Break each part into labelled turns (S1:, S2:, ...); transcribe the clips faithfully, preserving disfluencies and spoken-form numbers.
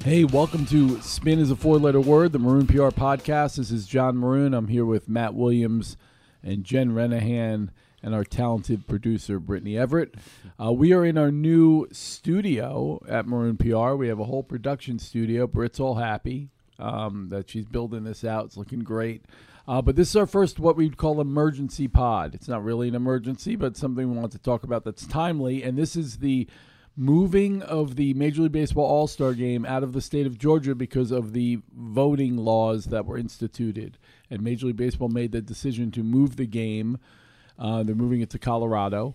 S1: Hey, welcome to Spin is a Four-Letter Word, the Maroon P R podcast. This is John Maroon. I'm here with Matt Williams and Jen Renahan and our talented producer, Brittany Everett. Uh, we are in our new studio at Maroon P R. We have a whole production studio. Britt's all happy um, that she's building this out. It's looking great. Uh, but this is our first what we'd call emergency pod. It's not really an emergency, but something we want to talk about that's timely. And this is the moving of the Major League Baseball All-Star Game out of the state of Georgia because of the voting laws that were instituted. And Major League Baseball made the decision to move the game. Uh, they're moving it to Colorado.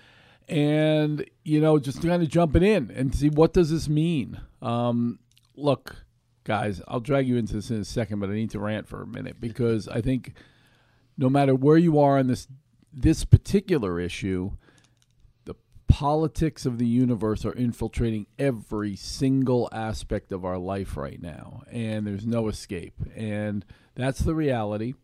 S1: And, you know, just kind of jumping in and see what does this mean. Um, look, guys, I'll drag you into this in a second, but I need to rant for a minute because I think no matter where you are on this this particular issue, politics of the universe are infiltrating every single aspect of our life right now, and there's no escape. And that's the reality.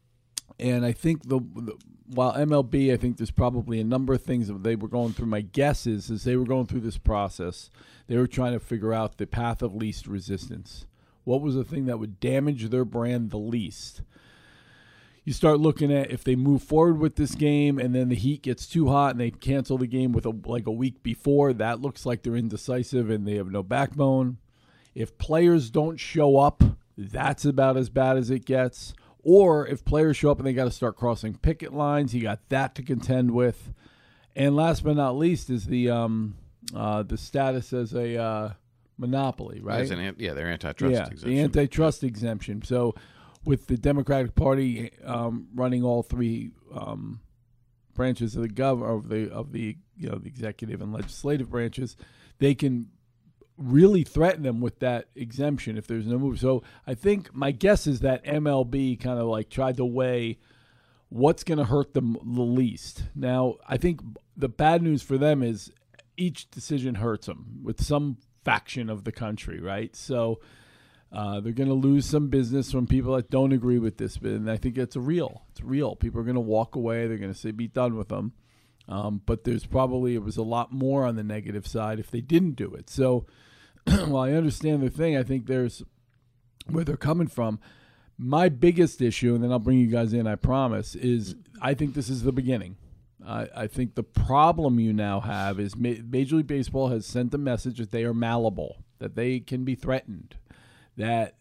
S1: And I think the, the while M L B, I think there's probably a number of things that they were going through. My guess is, is they were going through this process, they were trying to figure out the path of least resistance. What was the thing that would damage their brand the least? You start looking at if they move forward with this game and then the heat gets too hot and they cancel the game with a, like a week before, that looks like they're indecisive and they have no backbone. If players don't show up, that's about as bad as it gets. Or if players show up and they got to start crossing picket lines, you got that to contend with. And last but not least is the um, uh, the status as a uh, monopoly, right?
S2: An, yeah, they're antitrust
S1: yeah,
S2: exemption.
S1: The antitrust exemption. So with the Democratic Party um, running all three um, branches of the gov of the of the you know the executive and legislative branches, they can really threaten them with that exemption if there's no move. So I think my guess is that M L B kind of like tried to weigh what's going to hurt them the least. Now I think the bad news for them is each decision hurts them with some faction of the country, right? So. Uh, they're going to lose some business from people that don't agree with this, and I think it's real. It's real. People are going to walk away. They're going to say, be done with them. Um, but there's probably, it was a lot more on the negative side if they didn't do it. So while I understand the thing, I think there's where they're coming from. My biggest issue, and then I'll bring you guys in, I promise, is I think this is the beginning. I, I think the problem you now have is Ma- Major League Baseball has sent a message that they are malleable, that they can be threatened. That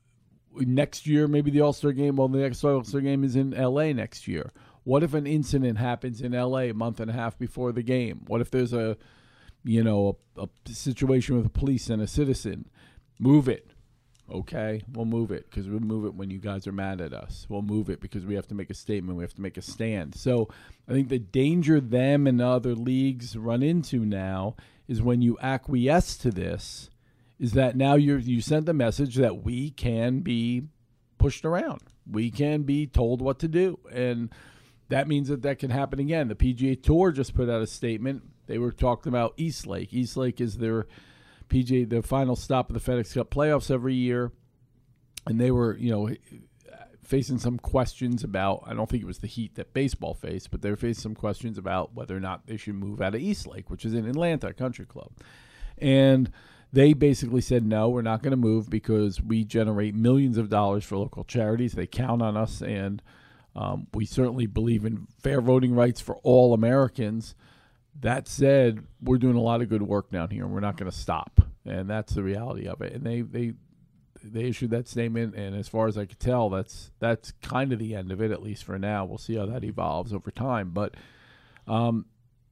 S1: next year, maybe the All-Star game, well, the next All-Star game is in L A next year. What if an incident happens in L A a month and a half before the game? What if there's a, you know, a, a situation with the police and a citizen? Move it. Okay, we'll move it because we'll move it when you guys are mad at us. We'll move it because we have to make a statement. We have to make a stand. So I think the danger them and other leagues run into now is when you acquiesce to this, is that now you you sent the message that we can be pushed around. We can be told what to do. And that means that that can happen again. The P G A Tour just put out a statement. They were talking about East Lake. East Lake is their P G A, the final stop of the FedEx Cup playoffs every year. And they were, you know, facing some questions about, I don't think it was the heat that baseball faced, but they were facing some questions about whether or not they should move out of East Lake, which is in Atlanta Country Club. And they basically said, no, we're not going to move because we generate millions of dollars for local charities. They count on us, and um, we certainly believe in fair voting rights for all Americans. That said, we're doing a lot of good work down here, and we're not going to stop, and that's the reality of it. And they they they issued that statement, and as far as I could tell, that's that's kind of the end of it, at least for now. We'll see how that evolves over time. But um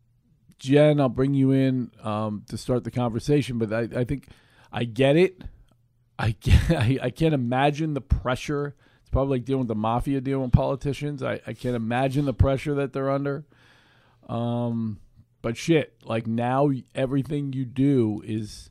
S1: Jen, I'll bring you in um, to start the conversation, but I, I think I get it. I, get, I I can't imagine the pressure. It's probably like dealing with the mafia, dealing with politicians. I, I can't imagine the pressure that they're under. Um, but shit, like now everything you do is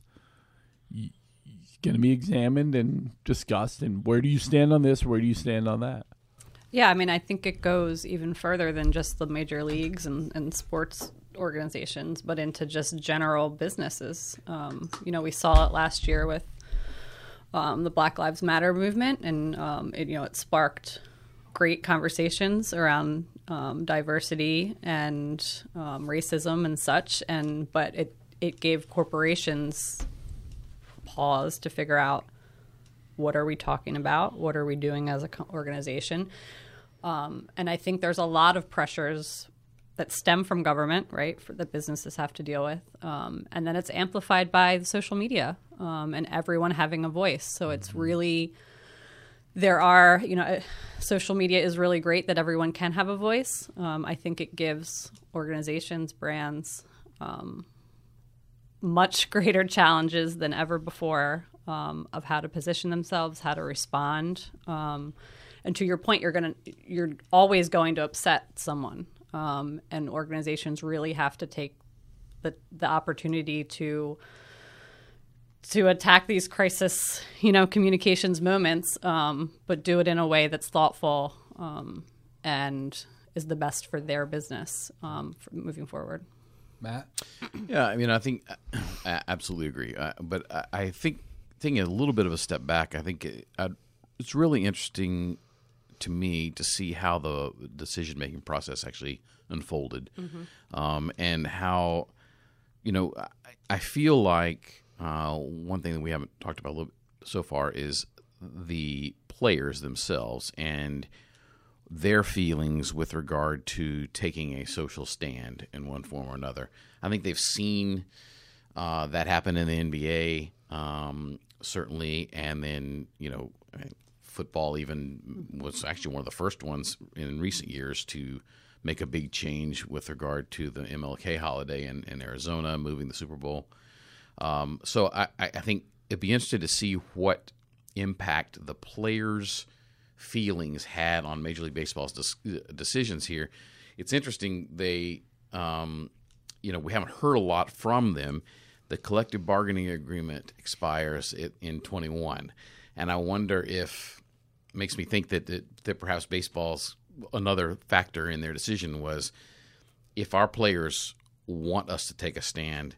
S1: going to be examined and discussed. And where do you stand on this? Where do you stand on that?
S3: Yeah, I mean, I think it goes even further than just the major leagues and, and sports organizations, but into just general businesses. Um, you know, we saw it last year with um, the Black Lives Matter movement, and um, it, you know, it sparked great conversations around um, diversity and um, racism and such. And but it it gave corporations pause to figure out, what are we talking about? What are we doing as an organization? Um, and I think there's a lot of pressures that stem from government, right, for that businesses have to deal with. Um, and then it's amplified by the social media um, and everyone having a voice. So it's really, there are, you know, social media is really great that everyone can have a voice. Um, I think it gives organizations, brands, um, much greater challenges than ever before um, of how to position themselves, how to respond. Um, and to your point, you're gonna, you're always going to upset someone. Um, and organizations really have to take the the opportunity to to attack these crisis, you know, communications moments, um, but do it in a way that's thoughtful um, and is the best for their business um, for moving forward.
S1: Matt?
S2: Yeah, I mean, I think I absolutely agree. Uh, but I, I think taking a little bit of a step back, I think it, I, it's really interesting to me to see how the decision-making process actually unfolded, mm-hmm. um, and how, you know, I, I feel like uh, one thing that we haven't talked about a little bit so far is the players themselves and their feelings with regard to taking a social stand in one form or another. I think they've seen uh, that happen in the N B A, um, certainly, and then, you know, football even was actually one of the first ones in recent years to make a big change with regard to the M L K holiday in, in Arizona, moving the Super Bowl. Um, so I, I think it'd be interesting to see what impact the players' feelings had on Major League Baseball's des- decisions here. It's interesting. They, um, you know, we haven't heard a lot from them. The collective bargaining agreement expires in twenty-one. And I wonder if makes me think that, that that perhaps baseball's another factor in their decision was, if our players want us to take a stand,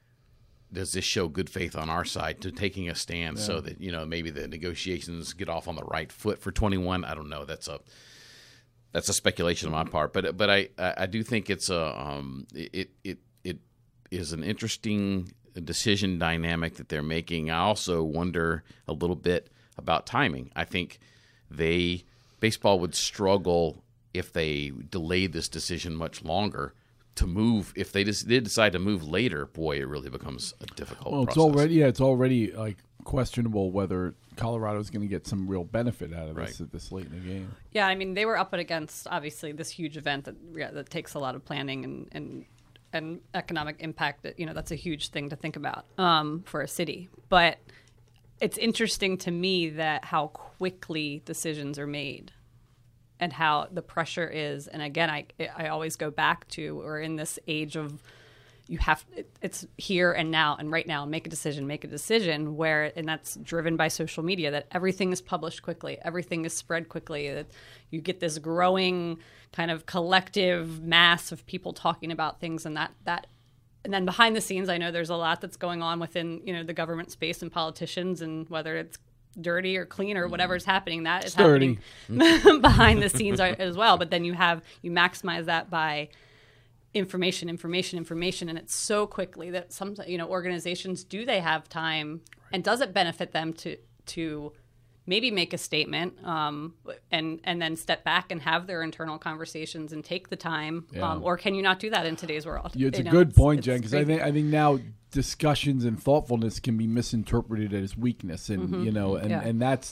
S2: does this show good faith on our side to taking a stand, yeah. so that, you know, maybe the negotiations get off on the right foot for twenty-one? I don't know. That's a that's a speculation on my part, but but I, I do think it's a um, it it it is an interesting decision dynamic that they're making. I also wonder a little bit about timing. I think they baseball would struggle if they delayed this decision much longer to move. If they just did decide to move later, boy, it really becomes a difficult
S1: well, it's
S2: process.
S1: already yeah, it's already like questionable whether Colorado's going to get some real benefit out of this
S2: right.
S1: at this late in the game.
S3: Yeah, I mean, they were up against obviously this huge event that yeah, that takes a lot of planning and and and economic impact. That, you know, that's a huge thing to think about um, for a city, but it's interesting to me that how quickly decisions are made and how the pressure is. And again, I I always go back to, we're in this age of, you have, it, it's here and now and right now, make a decision, make a decision where, and that's driven by social media, that everything is published quickly, everything is spread quickly, that you get this growing kind of collective mass of people talking about things, and that, that, and then behind the scenes, I know there's a lot that's going on within, you know, the government space and politicians, and whether it's dirty or clean or whatever's happening, that is
S1: Sturdy.
S3: happening behind the scenes as well. But then you have, you maximize that by information, information, information, and it's so quickly that some, you know, organizations, do they have time, and does it benefit them to to maybe make a statement, um, and and then step back and have their internal conversations and take the time,
S1: Yeah.
S3: um, or can you not do that in today's world?
S1: Yeah, it's
S3: You
S1: a
S3: know,
S1: good
S3: it's-
S1: point,
S3: it's
S1: Jen, because I
S3: crazy.
S1: think I think now discussions and thoughtfulness can be misinterpreted as weakness, and
S3: Mm-hmm.
S1: you know, and,
S3: Yeah.
S1: and that's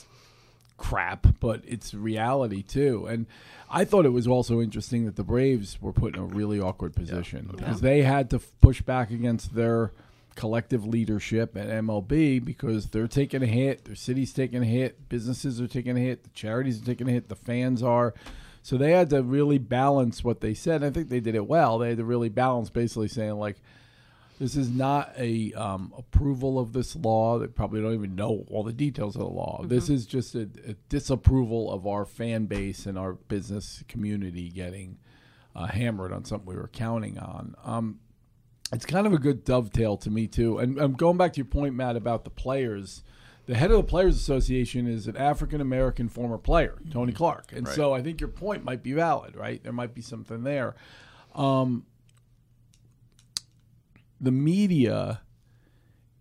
S1: crap, but it's reality too. And I thought it was also interesting that the Braves were put in a really awkward position because they had to f- push back against their collective leadership at M L B because they're taking a hit, their city's taking a hit, businesses are taking a hit, the charities are taking a hit, the fans are. So they had to really balance what they said. I think they did it well. They had to really balance, basically saying, like, this is not a um, approval of this law. They probably don't even know all the details of the law. Mm-hmm. This is just a, a disapproval of our fan base and our business community getting uh, hammered on something we were counting on. Um, it's kind of a good dovetail to me, too. And I'm going back to your point, Matt, about the players. The head of the Players Association is an African-American former player, Tony Clark. And
S2: right.
S1: so I think your point might be valid, right? There might be something there. Um, the media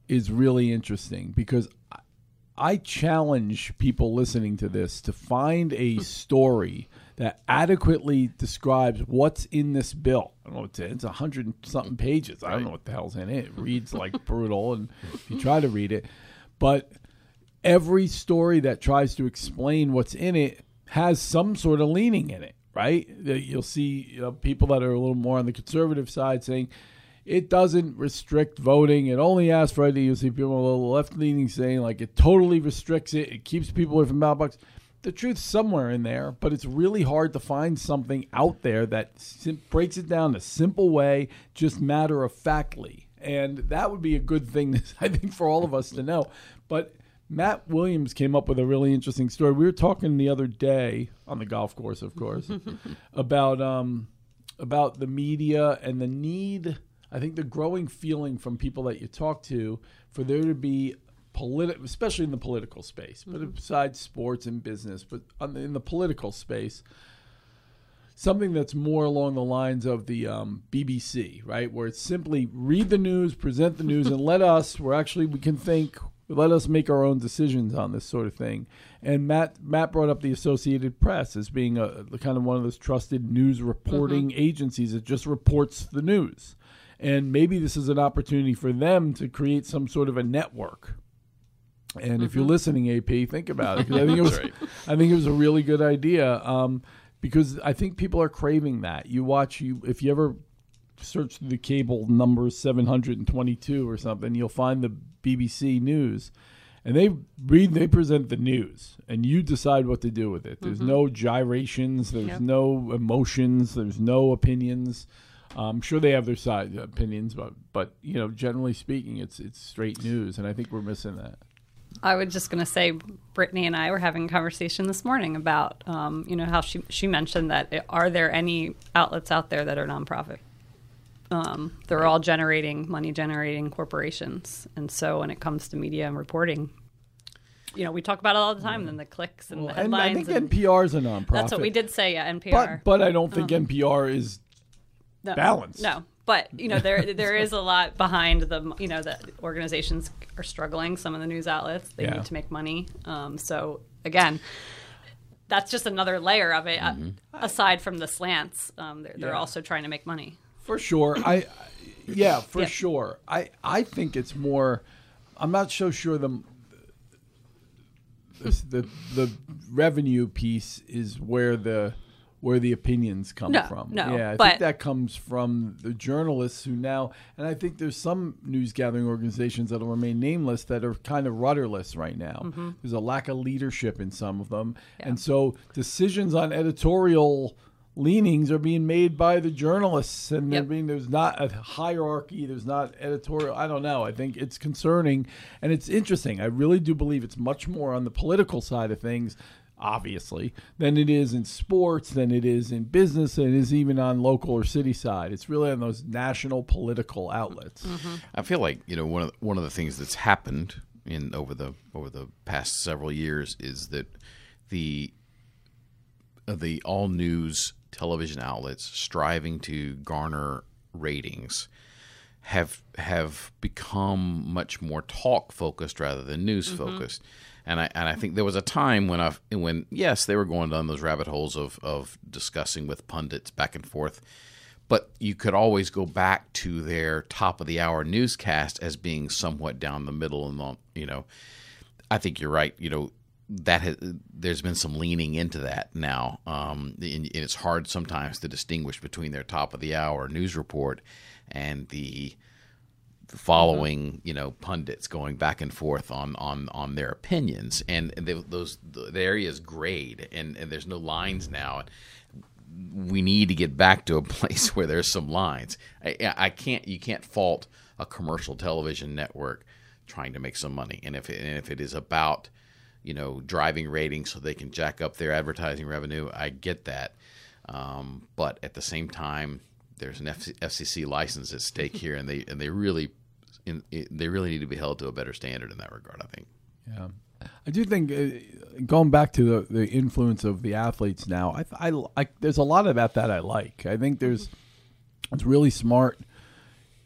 S1: is really interesting because I, I challenge people listening to this to find a story that adequately describes what's in this bill. I don't know what it's a hundred and something pages. I don't know what the hell's in it. It reads like brutal, and if you try to read it, but every story that tries to explain what's in it has some sort of leaning in it, right? You'll see you know, people that are a little more on the conservative side saying it doesn't restrict voting. It only asks for I D. You'll see people a little left-leaning saying like it totally restricts it. It keeps people away from ballot boxes. The truth's somewhere in there, but it's really hard to find something out there that sim- breaks it down a simple way, just matter-of-factly. And that would be a good thing, I think, for all of us to know. But Matt Williams came up with a really interesting story. We were talking the other day, on the golf course, of course, about um, about the media and the need, I think the growing feeling from people that you talk to for there to be Politi- especially in the political space, but mm-hmm. besides sports and business, but on the, in the political space, something that's more along the lines of the um, B B C, right? Where it's simply read the news, present the news, and let us, we're actually, we can think, let us make our own decisions on this sort of thing. And Matt Matt brought up the Associated Press as being a, a kind of one of those trusted news reporting mm-hmm. agencies that just reports the news. And maybe this is an opportunity for them to create some sort of a network. And mm-hmm. if you're listening, A P, think about it. 'Cause I think it was, right. I think it was a really good idea um, because I think people are craving that. You watch, you if you ever search the cable number seven hundred twenty-two or something, you'll find the B B C News, and they read, they present the news, and you decide what to do with it. There's mm-hmm. no gyrations, there's yep. no emotions, there's no opinions. I'm sure they have their side opinions, but but you know, generally speaking, it's it's straight news, and I think we're missing that.
S3: I was just going to say, Brittany and I were having a conversation this morning about, um, you know, how she she mentioned that it, are there any outlets out there that are nonprofit? Um, they're all generating money, generating corporations, and so when it comes to media and reporting, you know, we talk about it all the time. Yeah. And the clicks and well, the headlines.
S1: And I think
S3: and
S1: N P R is a nonprofit.
S3: That's what we did say, yeah, N P R.
S1: But but I don't think um, N P R is
S3: no,
S1: balanced.
S3: No. But, you know, there there is a lot behind the, you know, that organizations are struggling. Some of the news outlets, they yeah. need to make money. Um, so, again, that's just another layer of it. Mm-hmm. Uh, aside from the slants, um, they're, they're yeah. also trying to make money.
S1: For sure. I, I Yeah, for
S3: yeah.
S1: sure. I, I think it's more, I'm not so sure the, the, the, the revenue piece is where the... where the opinions come
S3: no,
S1: from.
S3: No,
S1: yeah, I
S3: but,
S1: think that comes from the journalists who now, and I think there's some news gathering organizations that will remain nameless that are kind of rudderless right now. Mm-hmm. There's a lack of leadership in some of them. Yeah. And so decisions on editorial leanings are being made by the journalists, and yep. being, there's not a hierarchy, there's not editorial, I don't know. I think it's concerning, and it's interesting. I really do believe it's much more on the political side of things, obviously, than it is in sports, than it is in business, than it is even on local or city side. It's really on those national political outlets.
S2: Mm-hmm. I feel like, you know, one of the, one of the things that's happened in over the over the past several years is that the uh, the all news television outlets striving to garner ratings have have become much more talk focused rather than news focused. Mm-hmm. And I and I think there was a time when I when yes they were going down those rabbit holes of of discussing with pundits back and forth, but you could always go back to their top of the hour newscast as being somewhat down the middle. And you know, I think you're right. You know that has, there's been some leaning into that now, um, and it's hard sometimes to distinguish between their top of the hour news report and the following, you know, pundits going back and forth on on, on their opinions, and they, those the area is grayed, and, and there's no lines now. We need to get back to a place where there's some lines. I, I can't you can't fault a commercial television network trying to make some money, and if it, and if it is about, you know, driving ratings so they can jack up their advertising revenue, I get that, um, but at the same time, there's an F C C license at stake here, and they and they really, in, they really need to be held to a better standard in that regard, I think.
S1: Yeah, I do think uh, going back to the, the influence of the athletes now, I, I, I there's a lot of that that I like. I think there's it's really smart.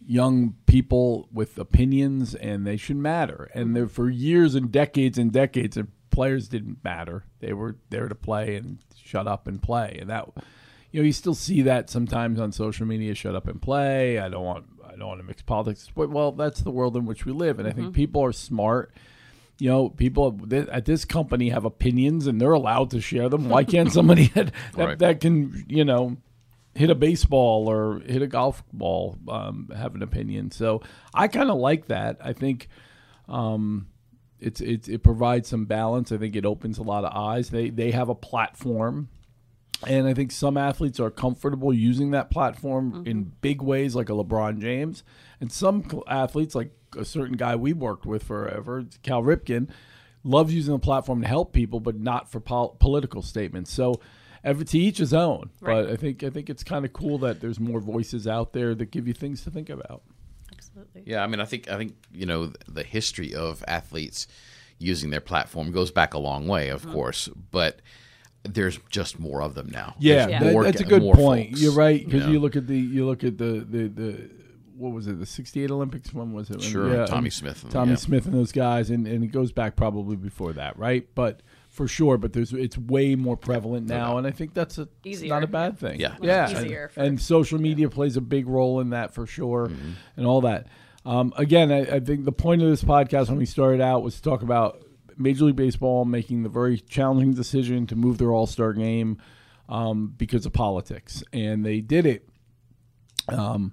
S1: young people with opinions, and they should matter. And there, for years and decades and decades, the players didn't matter. They were there to play and shut up and play. And that, you know, you still see that sometimes on social media. Shut up and play. I don't want. I don't want to mix politics. But, well, that's the world in which we live, and I think mm-hmm. people are smart. You know, people at this company have opinions, and they're allowed to share them. Why can't somebody that,
S2: right.
S1: that can, you know, hit a baseball or hit a golf ball um, have an opinion? So I kind of like that. I think um, it's, it's it provides some balance. I think it opens a lot of eyes. They they have a platform, and I think some athletes are comfortable using that platform mm-hmm. in big ways, like a LeBron James, and some athletes like a certain guy we worked with forever, Cal Ripken, loves using the platform to help people, but not for pol- political statements. So, every, to each his own. Right. But I think I think it's kind of cool that there's more voices out there that give you things to think about.
S3: Absolutely.
S2: Yeah, I mean, I think I think you know the history of athletes using their platform goes back a long way, of mm-hmm. course, but there's just more of them now.
S1: Yeah,
S2: yeah.
S1: That,
S2: more,
S1: that's a good point.
S2: Folks,
S1: You're right, because
S2: you, know?
S1: you look at the you look at the the the. What was it? The sixty-eight Olympics? When was it?
S2: Sure,
S1: yeah,
S2: Tommy Smith. And,
S1: Tommy
S2: yeah.
S1: Smith and those guys, and, and it goes back probably before that, right? But for sure, but there's it's way more prevalent now, and I think that's a
S3: Easier.
S1: not a bad thing.
S2: Yeah,
S1: yeah,
S3: easier
S1: and,
S3: for,
S1: and social media yeah. plays a big role in that for sure,
S2: mm-hmm.
S1: and all that. Um, again, I, I think the point of this podcast when we started out was to talk about Major League Baseball making the very challenging decision to move their All-Star game um, because of politics, and they did it. Um.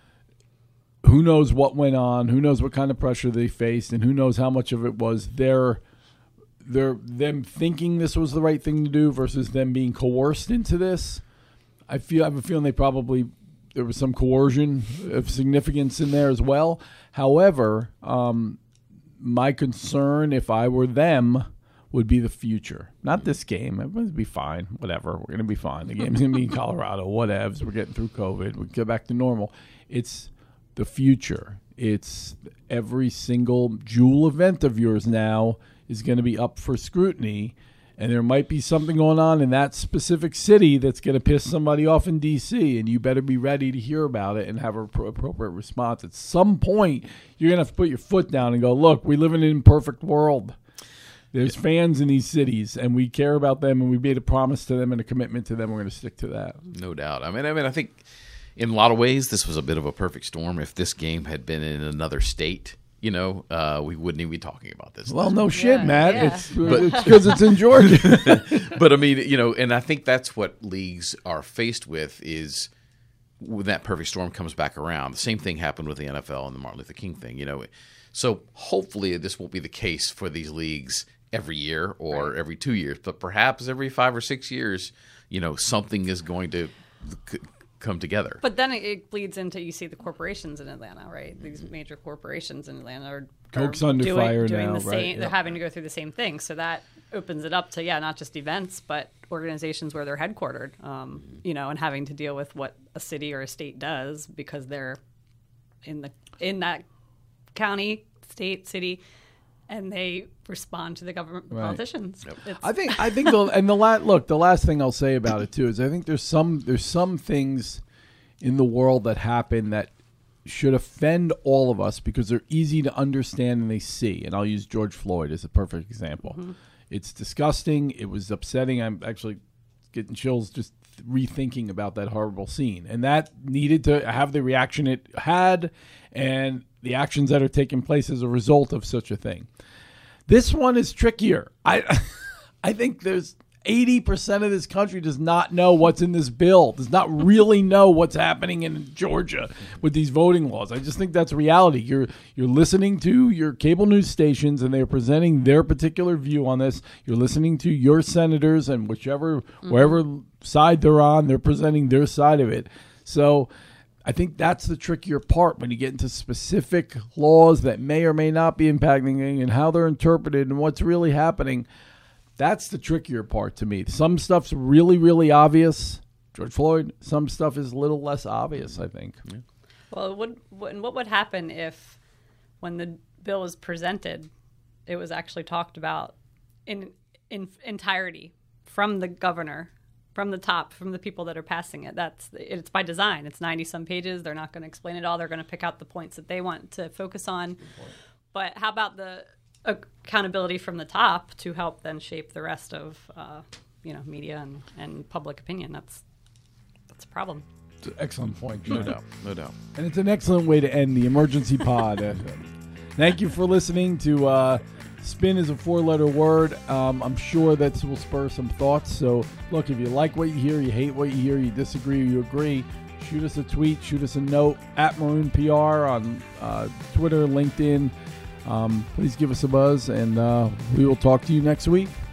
S1: Who knows what went on? Who knows what kind of pressure they faced, and who knows how much of it was their, their them thinking this was the right thing to do versus them being coerced into this. I feel I have a feeling they probably there was some coercion of significance in there as well. However, um, my concern, if I were them, would be the future. Not this game. Everyone's be fine. Whatever. We're gonna be fine. The game's gonna be in Colorado. Whatevs. We're getting through COVID. We get back to normal. It's the future. It's every single jewel event of yours now is going to be up for scrutiny, and there might be something going on in that specific city that's going to piss somebody off in D C, and you better be ready to hear about it and have an appropriate response. At some point, you're going to have to put your foot down and go, look, we live in an imperfect world. There's fans in these cities, and we care about them, and we made a promise to them and a commitment to them. We're going to stick to that.
S2: No doubt. I mean, I mean, I think in a lot of ways, this was a bit of a perfect storm. If this game had been in another state, you know, uh, we wouldn't even be talking about this.
S1: Well, no shit,
S3: yeah,
S1: Matt.
S3: yeah.
S1: It's because it's, it's in Georgia.
S2: But, I mean, you know, and I think that's what leagues are faced with is when that perfect storm comes back around. The same thing happened with the N F L and the Martin Luther King thing, you know. So hopefully this won't be the case for these leagues every year or right. every two years. But perhaps every five or six years, you know, something is going to c- come together.
S3: But then it bleeds into, you see the corporations in Atlanta, right? These major corporations in Atlanta are,
S1: Coke's
S3: are
S1: under
S3: doing,
S1: fire
S3: doing
S1: now,
S3: the same.
S1: right?
S3: They're
S1: yep.
S3: having to go through the same thing. So that opens it up to, yeah, not just events, but organizations where they're headquartered, um, you know, and having to deal with what a city or a state does because they're in the in that county, state, city, and they respond to the government
S1: right.
S3: politicians.
S2: Yep.
S1: I think I think the, and the la- look, the last thing I'll say about it too is I think there's some there's some things in the world that happen that should offend all of us because they're easy to understand and they see. And I'll use George Floyd as a perfect example. Mm-hmm. It's disgusting. It was upsetting. I'm actually getting chills just rethinking about that horrible scene. And that needed to have the reaction it had and the actions that are taking place as a result of such a thing. This one is trickier. I I think there's eighty percent of this country does not know what's in this bill, does not really know what's happening in Georgia with these voting laws. I just think that's reality. You're you're listening to your cable news stations and they're presenting their particular view on this. You're listening to your senators and whichever mm-hmm. wherever side they're on, they're presenting their side of it. So I think that's the trickier part when you get into specific laws that may or may not be impacting and how they're interpreted and what's really happening. That's the trickier part to me. Some stuff's really, really obvious. George Floyd. Some stuff is a little less obvious, I think. Yeah.
S3: Well, what, what, what would happen if when the bill was presented, it was actually talked about in in entirety from the governor from the top, from the people that are passing it. That's it's by design. It's ninety some pages. They're not going to explain it all. They're going to pick out the points that they want to focus on. But how about the accountability from the top to help then shape the rest of uh, you know media and, and public opinion? That's that's a problem.
S1: It's an excellent point.
S2: No
S1: John.
S2: doubt, no doubt.
S1: And it's an excellent way to end the emergency pod. Uh, Thank you for listening to uh, Spin is a four-letter word. Um, I'm sure that will spur some thoughts. So, look, if you like what you hear, you hate what you hear, you disagree, or you agree, shoot us a tweet, shoot us a note at Maroon P R on uh, Twitter, LinkedIn. Um, please give us a buzz, and uh, we will talk to you next week.